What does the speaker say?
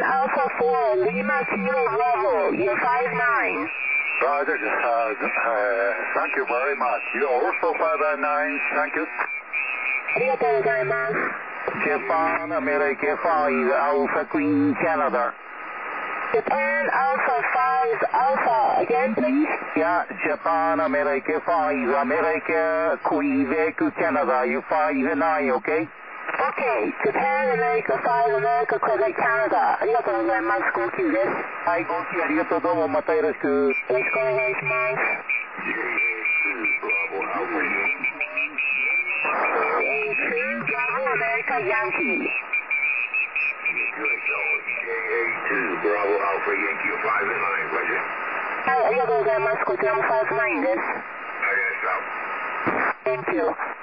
Alpha 4, Lima Kilo Bravo, you're 59. Roger, thank you very much. You're also 509, thank you. ありがとうございます。 Japan, America 5, Alpha Queen, Canada. Japan Alpha 5, Alpha, again please? Yeah, Japan, America 5, America, Quebec, Canada, you 59, okay? Okay, Japan America 5, America, Quebec, Canada. ありがとうございます。号泣です。 はい、号泣ありがとう。どうもまたよろしく。 よろしくお願いします。Bravo America Yankee. JA2 Bravo Alpha Yankee 59, Roger. はい、ありがとうございます。こちらも59です。 I guess so. Thank you.